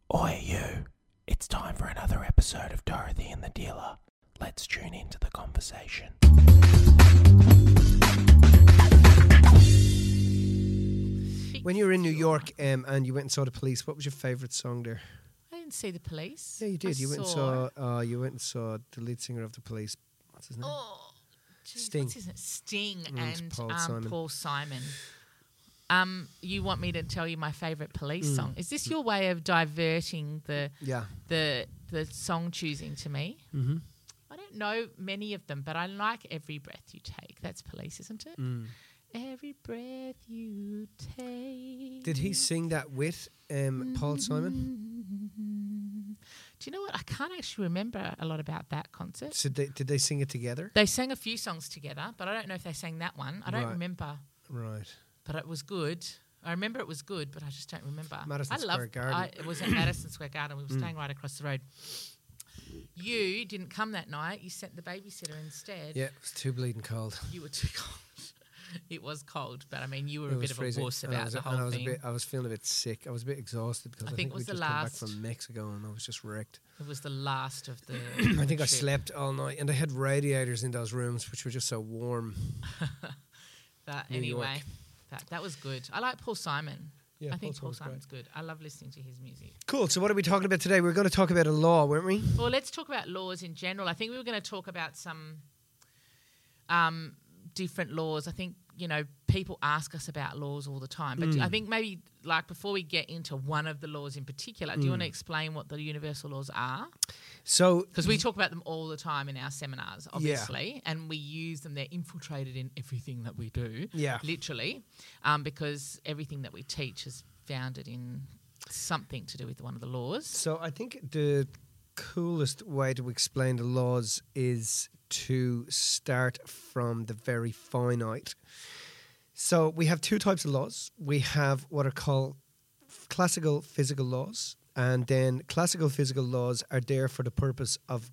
Oi, you. It's time for another episode of Dorothy and the Dealer. Let's tune into the conversation. When you were in New York and you went and saw The Police, what was your favourite song there? I didn't see The Police. Yeah, you did. You went and saw the lead singer of The Police. What's his name? Oh, geez, Sting. What's his name? Sting It's and Paul Simon. You want me to tell you my favourite Police song? Is this your way of diverting the song choosing to me? Mm-hmm. I don't know many of them, but I like Every Breath You Take. That's Police, isn't it? Mm. Every breath you take. Did he sing that with Paul Simon? Do you know what? I can't actually remember a lot about that concert. So did they sing it together? They sang a few songs together, but I don't know if they sang that one. I don't Right. remember. Right. But it was good. I remember it was good, but I just don't remember. Madison Square Garden. It was at Madison Square Garden. We were staying right across the road. You didn't come that night. You sent the babysitter instead. Yeah, it was too bleeding cold. You were too cold. It was cold, but I mean, you were It a was bit of freezing. a wuss And about the whole thing. I was feeling a bit sick. I was a bit exhausted because I think it we was just the come back last. from Mexico and I was just wrecked. It was the last of the. I think I trip. slept all night and they had radiators in those rooms which were just so warm. But New anyway, York. that was good. I like Paul Simon. Yeah, I think Paul Simon's Simon's good. I love listening to his music. Cool. So what are we talking about today? We're going to talk about a law, weren't we? Well, let's talk about laws in general. I think we were going to talk about some different laws. I think, people ask us about laws all the time. But I think maybe, before we get into one of the laws in particular, do you want to explain what the universal laws are? So, because we talk about them all the time in our seminars, obviously, and we use them. They're infiltrated in everything that we do, literally, because everything that we teach is founded in something to do with one of the laws. So I think the coolest way to explain the laws is to start from the very finite. So we have two types of laws. We have what are called classical physical laws, and then classical physical laws are there for the purpose of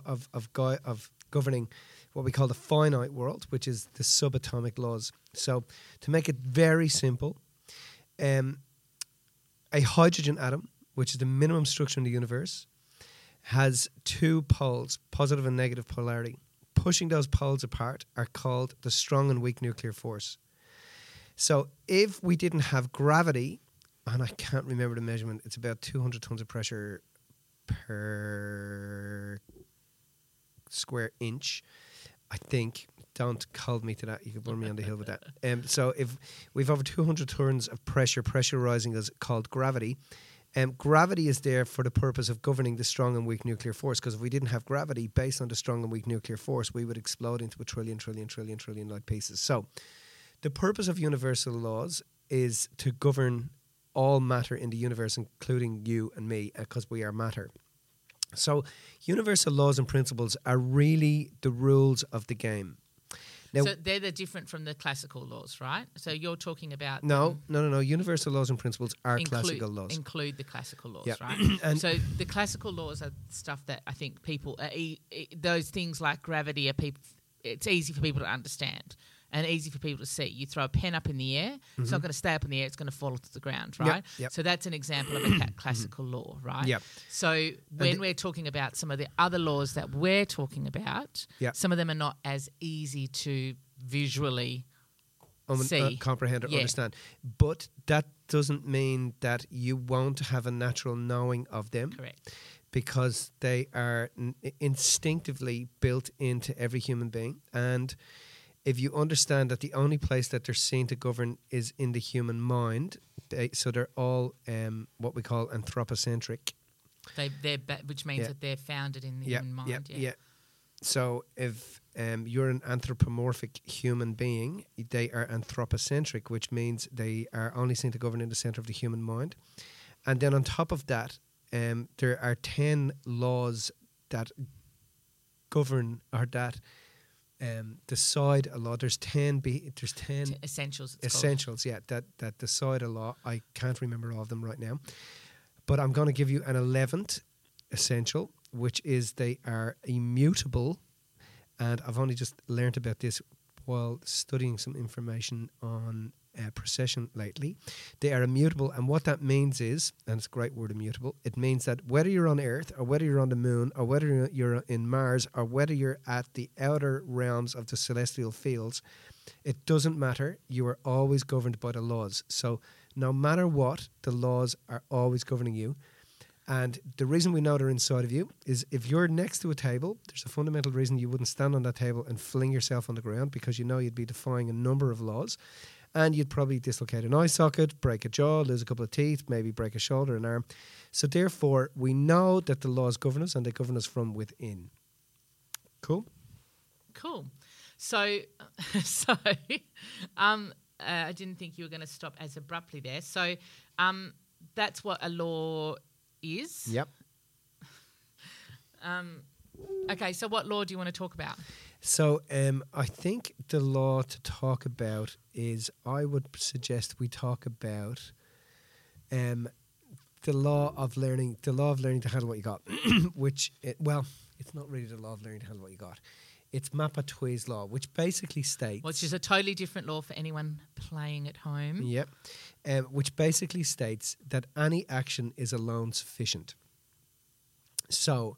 governing what we call the finite world, which is the subatomic laws. So to make it very simple, a hydrogen atom, which is the minimum structure in the universe, has two poles, positive and negative polarity. Pushing those poles apart are called the strong and weak nuclear force. So if we didn't have gravity, and I can't remember the measurement, it's about 200 tons of pressure per square inch, I think. Don't hold me to that. You could burn me on the hill with that. So if we've over 200 tons of pressure rising is called gravity. Gravity is there for the purpose of governing the strong and weak nuclear force, because if we didn't have gravity, based on the strong and weak nuclear force, we would explode into a trillion like pieces. So the purpose of universal laws is to govern all matter in the universe, including you and me, because we are matter. So universal laws and principles are really the rules of the game. Now, so they're different from the classical laws, right? So you're talking about... No. Universal laws and principles are classical laws. Include the classical laws, Yeah. right? And so the classical laws are stuff that I think people... those things like gravity are it's easy for people to understand and easy for people to see. You throw a pen up in the air, it's not going to stay up in the air, it's going to fall to the ground, right? Yep. So that's an example of a classical law, right? Yep. So when we're talking about some of the other laws that we're talking about, some of them are not as easy to visually see. Comprehend or understand. But that doesn't mean that you won't have a natural knowing of them. Correct. Because they are instinctively built into every human being. And if you understand that the only place that they're seen to govern is in the human mind, so they're all what we call anthropocentric. Which means that they're founded in the human mind. Yeah. So if you're an anthropomorphic human being, they are anthropocentric, which means they are only seen to govern in the center of the human mind. And then on top of that, there are 10 laws that govern or that decide a law. There's 10 essentials. Essentials, that decide a law. I can't remember all of them right now, but I'm going to give you an 11th essential, which is they are immutable. And I've only just learned about this while studying some information on procession lately. They are immutable, and what that means is, and it's a great word, immutable, it means that whether you're on Earth or whether you're on the moon or whether you're in Mars or whether you're at the outer realms of the celestial fields, it doesn't matter. You are always governed by the laws. So no matter what, the laws are always governing you. And the reason we know they're inside of you is if you're next to a table, there's a fundamental reason you wouldn't stand on that table and fling yourself on the ground, because you know you'd be defying a number of laws, and you'd probably dislocate an eye socket, break a jaw, lose a couple of teeth, maybe break a shoulder, an arm. So therefore, we know that the laws govern us, and they govern us from within. Cool? Cool. So, I didn't think you were going to stop as abruptly there. So, that's what a law is. Yep. Okay, so what law do you want to talk about? So I think the law to talk about is, I would suggest we talk about the law of learning to handle what you got, which, it's not really the law of learning to handle what you got. It's Mappa-Twee's law, which basically states... Which is a totally different law for anyone playing at home. Yep. Which basically states that any action is alone sufficient. So,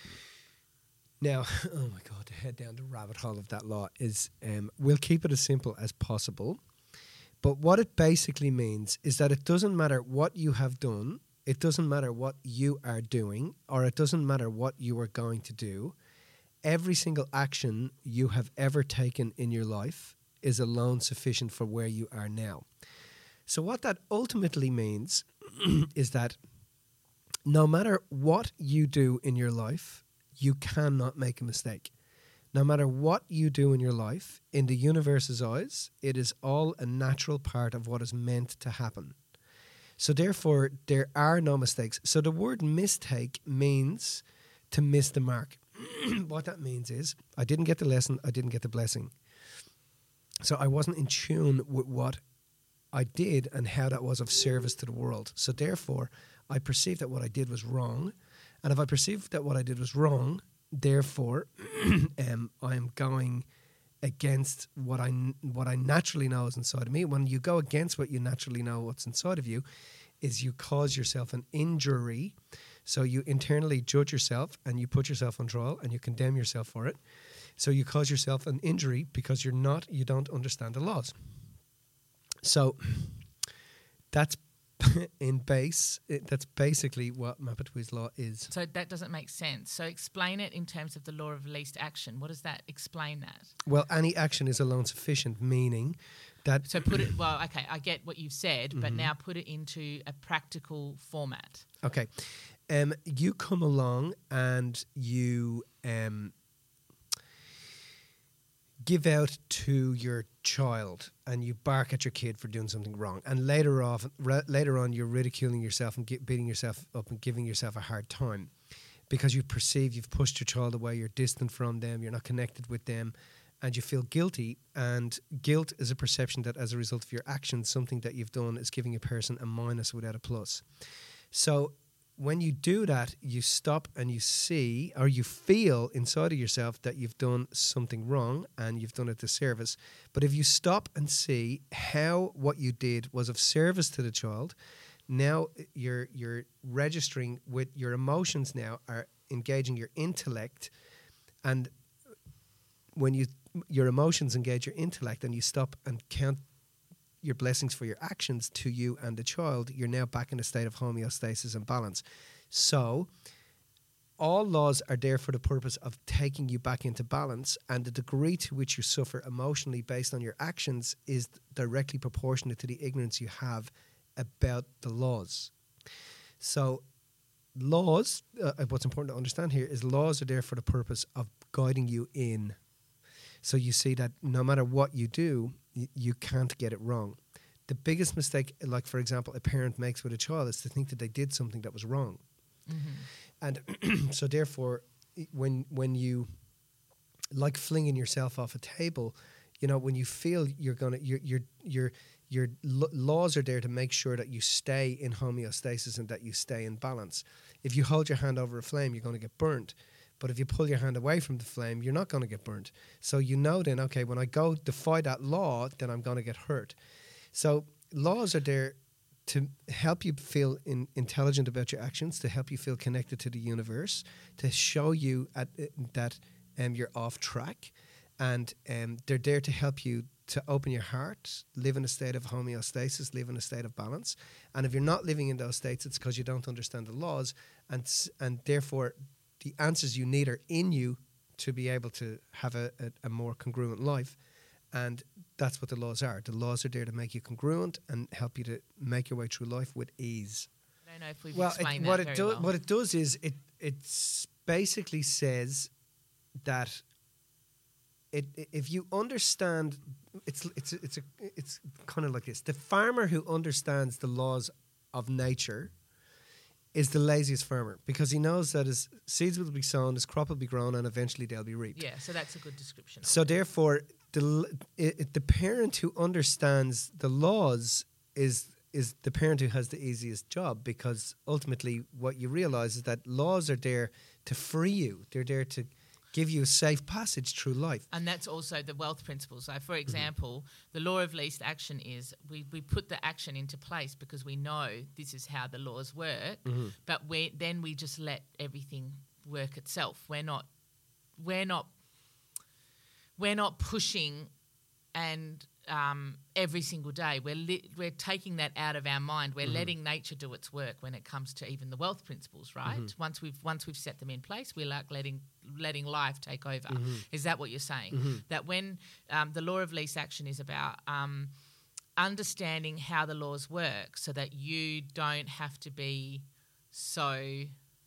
now, oh my God, to head down the rabbit hole of that law is, we'll keep it as simple as possible. But what it basically means is that it doesn't matter what you have done, it doesn't matter what you are doing, or it doesn't matter what you are going to do. Every single action you have ever taken in your life is alone sufficient for where you are now. So what that ultimately means is that no matter what you do in your life, you cannot make a mistake. No matter what you do in your life, in the universe's eyes, it is all a natural part of what is meant to happen. So therefore, there are no mistakes. So the word mistake means to miss the mark. What that means is, I didn't get the lesson, I didn't get the blessing. So I wasn't in tune with what I did and how that was of service to the world. So therefore, I perceived that what I did was wrong. And if I perceived that what I did was wrong, therefore, I am going against what I naturally know is inside of me. When you go against what you naturally know what's inside of you, is you cause yourself an injury. So you internally judge yourself and you put yourself on trial and you condemn yourself for it. So you cause yourself an injury because you don't understand the laws. So that's that's basically what Mappa-Twee's law is. So that doesn't make sense. So explain it in terms of the law of least action. What does that explain that? Well, any action is alone sufficient, meaning that... So put it... Well, okay, I get what you've said, but now put it into a practical format. Okay. You come along and you give out to your child and you bark at your kid for doing something wrong, and later on you're ridiculing yourself and beating yourself up and giving yourself a hard time because you perceive you've pushed your child away, you're distant from them, you're not connected with them, and you feel guilty. And guilt is a perception that as a result of your actions, something that you've done is giving a person a minus without a plus. So when you do that, you stop and you see, or you feel inside of yourself that you've done something wrong and you've done a disservice. But if you stop and see how what you did was of service to the child, now you're registering with your emotions, now are engaging your intellect. And when your emotions engage your intellect and you stop and count your blessings for your actions to you and the child, you're now back in a state of homeostasis and balance. So all laws are there for the purpose of taking you back into balance, and the degree to which you suffer emotionally based on your actions is directly proportionate to the ignorance you have about the laws. So laws, what's important to understand here is laws are there for the purpose of guiding you in. So you see that no matter what you do, you can't get it wrong. The biggest mistake, like for example, a parent makes with a child is to think that they did something that was wrong. And so therefore, when you, like flinging yourself off a table, you know, when you feel you're gonna, your laws are there to make sure that you stay in homeostasis and that you stay in balance. If you hold your hand over a flame, you're going to get burnt. But if you pull your hand away from the flame, you're not going to get burnt. So you know then, okay, when I go defy that law, then I'm going to get hurt. So laws are there to help you feel intelligent about your actions, to help you feel connected to the universe, to show you that you're off track, and they're there to help you to open your heart, live in a state of homeostasis, live in a state of balance. And if you're not living in those states, it's because you don't understand the laws, and therefore the answers you need are in you to be able to have a more congruent life. And that's what the laws are. The laws are there to make you congruent and help you to make your way through life with ease. I don't know if we've explained that very well. What it does is it basically says that if you understand, it's kind of like this. The farmer who understands the laws of nature is the laziest farmer, because he knows that his seeds will be sown, his crop will be grown, and eventually they'll be reaped. Yeah, so that's a good description. So therefore, the parent who understands the laws is the parent who has the easiest job, because ultimately what you realize is that laws are there to free you. They're there to give you a safe passage through life. And that's also the wealth principle. So, for example, the law of least action is we put the action into place because we know this is how the laws work, but then we just let everything work itself. We're not pushing and every single day. We're taking that out of our mind. We're letting nature do its work when it comes to even the wealth principles, right? Once we've set them in place, we're like letting life take over. Is that what you're saying? That when the law of least action is about understanding how the laws work, so that you don't have to be so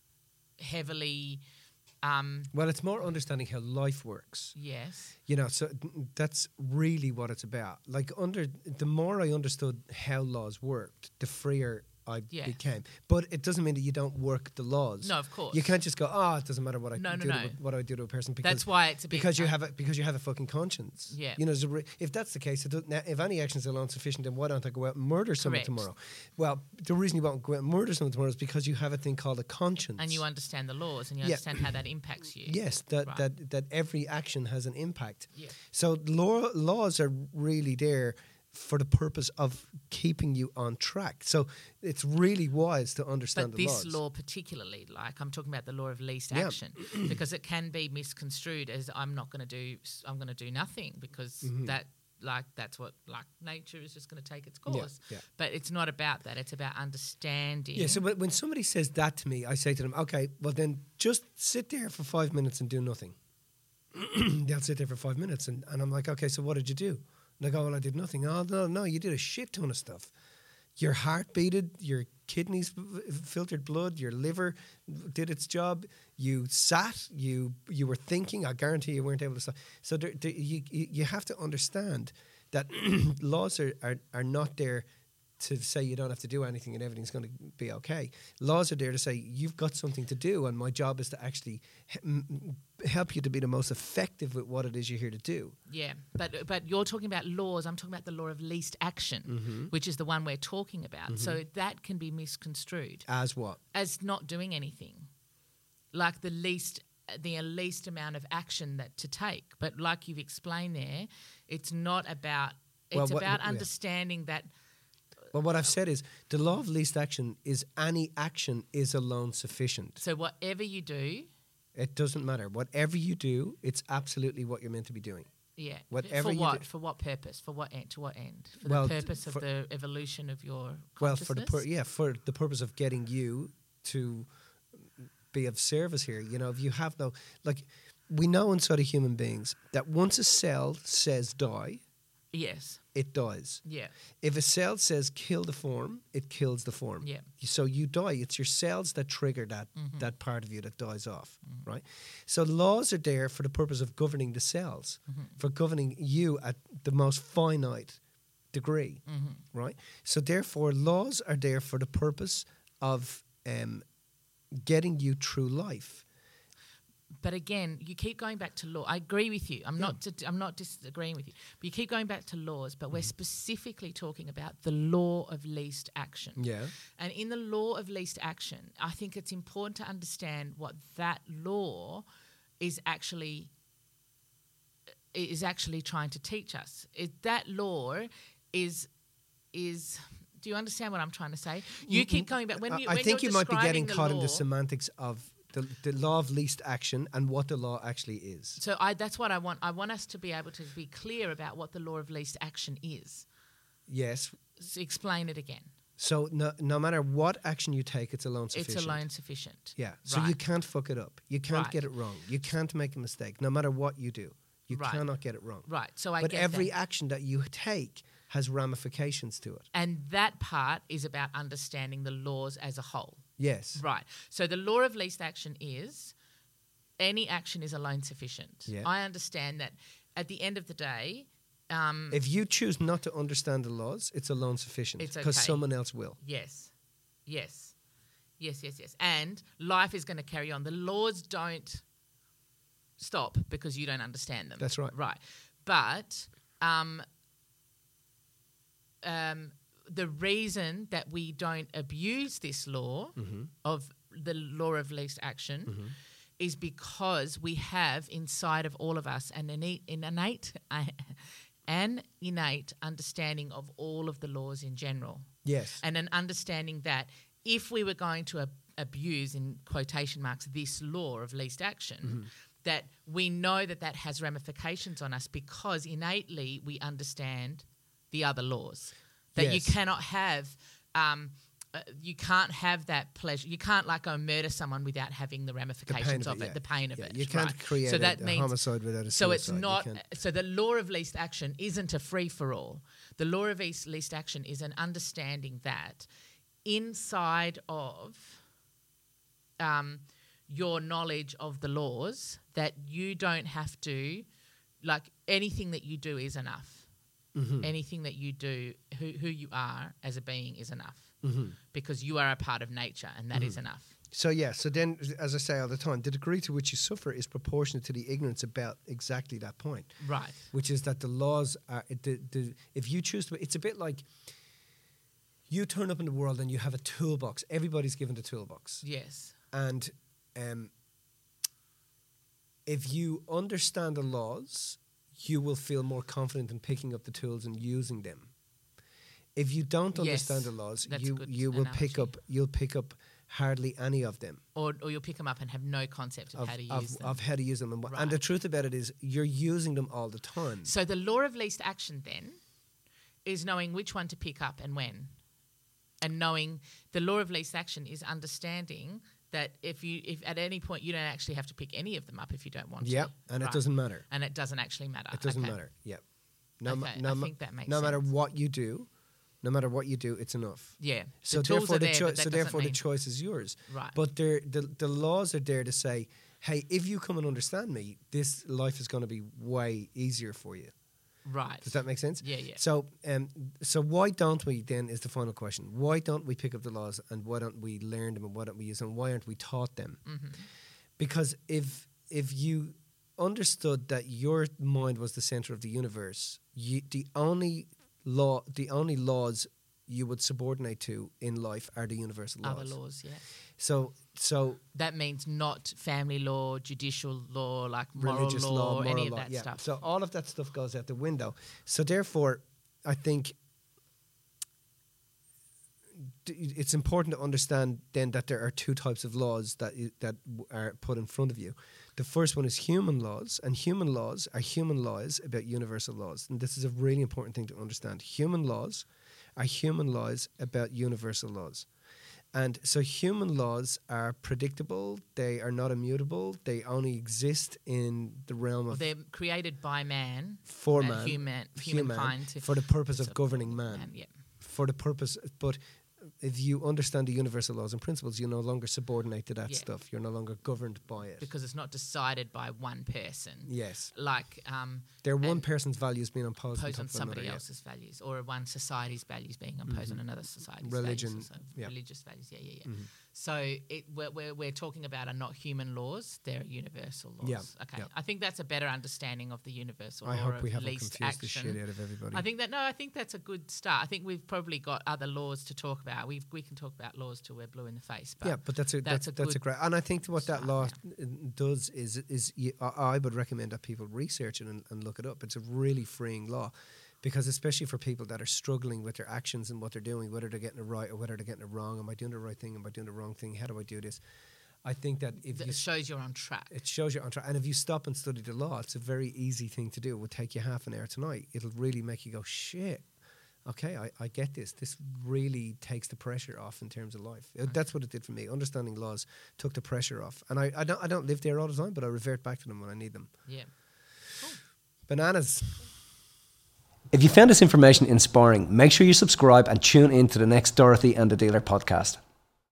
heavily. Well, it's more understanding how life works. Yes. So that's really what it's about. Like, the more I understood how laws worked, the freer I became. But it doesn't mean that you don't work the laws. No, of course. You can't just go, it doesn't matter what I do. What I do to a person. Because that's why it's a bit because you have a fucking conscience. Yeah. If that's the case, if any actions are alone sufficient, then why don't I go out and murder someone Correct. tomorrow? Well, the reason you won't go out and murder someone tomorrow is because you have a thing called a conscience, and you understand the laws, and you understand how that impacts you. Yes, that every action has an impact. Yeah. So laws are really there for the purpose of keeping you on track. So it's really wise to understand the laws. But this law particularly, like I'm talking about the law of least action, because it can be misconstrued as I'm going to do nothing, because that's what nature is just going to take its course. Yeah. But it's not about that. It's about understanding. Yeah, so when somebody says that to me, I say to them, okay, well then just sit there for 5 minutes and do nothing. They'll sit there for 5 minutes and I'm like, okay, so what did you do? And they go, well, I did nothing. Oh, no, you did a shit ton of stuff. Your heart beated, your kidneys filtered blood, your liver did its job. You sat, you were thinking. I guarantee you weren't able to stop. So you have to understand that laws are not there to say you don't have to do anything and everything's going to be okay. Laws are there to say you've got something to do, and my job is to actually help you to be the most effective with what it is you're here to do. Yeah, but you're talking about laws. I'm talking about the law of least action, which is the one we're talking about. So that can be misconstrued. As what? As not doing anything, like the least amount of action that to take. But like you've explained there, it's not about. It's about understanding that. Well, what I've said is the law of least action is any action is alone sufficient. So whatever you do, it doesn't matter. Whatever you do, it's absolutely what you're meant to be doing. Yeah. Whatever for what? For what purpose? For what end? To what end? For the purpose of the evolution of your consciousness? For the purpose of getting you to be of service here. If you have we know inside of human beings that once a cell says die, yes, it dies. Yeah. If a cell says kill the form, it kills the form. Yeah. So you die. It's your cells that trigger that part of you that dies off, right? So laws are there for the purpose of governing the cells, for governing you at the most finite degree, right? So therefore, laws are there for the purpose of getting you through life. But again, you keep going back to law. I agree with you. I'm not disagreeing with you. But you keep going back to laws. But we're specifically talking about the law of least action. Yeah. And in the law of least action, I think it's important to understand what that law is actually trying to teach us. That law is is. Do you understand what I'm trying to say? You keep going back when I think you might be getting caught in the law, semantics of the law of least action and what the law actually is. So that's what I want. I want us to be able to be clear about what the law of least action is. Yes. So explain it again. So no matter what action you take, it's alone sufficient. It's alone sufficient. Yeah. So you can't fuck it up. You can't Right. get it wrong. You can't make a mistake. No matter what you do, you Right. cannot get it wrong. Right. So I But get every that. action that you take has ramifications to it. And that part is about understanding the laws as a whole. Yes. Right. So the law of least action is any action is alone sufficient. Yeah. I understand that at the end of the day, If you choose not to understand the laws, it's alone sufficient It's because okay. someone else will. yes. And life is going to carry on. The laws don't stop because you don't understand them. That's right. Right. But the reason that we don't abuse this law Mm-hmm. of the law of least action is because we have inside of all of us an innate understanding of all of the laws in general, Yes. and an understanding that if we were going to abuse, in quotation marks, this law of least action, that we know that has ramifications on us because innately we understand the other laws. That you Yes. cannot have, you can't have that pleasure. You can't go murder someone without having the ramifications of it, yeah. the pain of Yeah, it. you can't right? create so that a means, homicide without a suicide. So it's You not. can't- So the law of least action isn't a free for all. The law of least action is an understanding that inside of your knowledge of the laws, that you don't have to, anything that you do is enough. Mm-hmm. Anything that you do, who you are as a being is enough, Mm-hmm. because you are a part of nature, and that is enough. So so then, as I say all the time, the degree to which you suffer is proportionate to the ignorance about exactly that point, Right. which is that the laws are, if you choose to, it's a bit like you turn up in the world and you have a toolbox. Everybody's given the toolbox. Yes. And if you understand the laws, you will feel more confident in picking up the tools and using them. If you don't Yes, understand the laws, that's a good you will pick analogy. up hardly any of them. Or you'll pick them up and have no concept of how to use them. Of how to use them. And Right. the truth about it is you're using them all the time. So the law of least action then is knowing which one to pick up and when. And knowing the law of least action is understanding that if at any point you don't actually have to pick any of them up if you don't want Yeah, to. and Right. it doesn't matter. And it doesn't actually matter. It doesn't Okay. matter. Yeah. Okay, I think that makes no matter sense. what you do, it's enough. Yeah. So the tools therefore, are there, but that doesn't the mean- choice is yours. Right. But the laws are there to say, hey, if you come and understand me, this life is going to be way easier for you. Right. Does that make sense? Yeah, yeah. So why don't we then is the final question? Why don't we pick up the laws and why don't we learn them and why don't we use them? Why aren't we taught them? Mm-hmm. Because if you understood that your mind was the center of the universe, the only laws you would subordinate to in life are the universal laws. Other laws, yeah. So That means not family law, judicial law, moral religious law, or moral any of law, that yeah. stuff. So all of that stuff goes out the window. So therefore, I think it's important to understand then that there are two types of laws that are put in front of you. The first one is human laws, and human laws are human laws about universal laws. And this is a really important thing to understand. Human laws are human laws about universal laws. And so human laws are predictable, they are not immutable, they only exist in the realm of They're created by man, for and man, humankind for the purpose of so- governing man. Yeah. For the purpose, but if you understand the universal laws and principles, you're no longer subordinate to that Yeah. stuff. You're no longer governed by it. Because it's not decided by one person. Yes. And They're one person's values being imposed imposed on on top of somebody another, else's values, or one society's values being imposed on another society's Religion, values. So yeah. religious values, yeah. So we're talking about are not human laws; they're universal laws. Yeah, Okay, yeah. I think that's a better understanding of the universal I law hope of we haven't least confused the action. shit out of everybody. I think that's a good start. I think we've probably got other laws to talk about. We can talk about laws till we're blue in the face. But yeah, but that's a good great. And I think what that start, law does is I would recommend that people research it and look it up. It's a really freeing law Because especially for people that are struggling with their actions and what they're doing, whether they're getting it right or whether they're getting it wrong, am I doing the right thing? Am I doing the wrong thing? How do I do this? I think that if It shows you're on track. it shows you're on track. And if you stop and study the law, it's a very easy thing to do. It would take you half an hour tonight. It'll really make you go, shit, okay, I get this. This really takes the pressure off in terms of life. That's what it did for me. Understanding laws took the pressure off. And I don't live there all the time, but I revert back to them when I need them. Yeah. Bananas. If you found this information inspiring, make sure you subscribe and tune in to the next Dorothy and the Dealer podcast.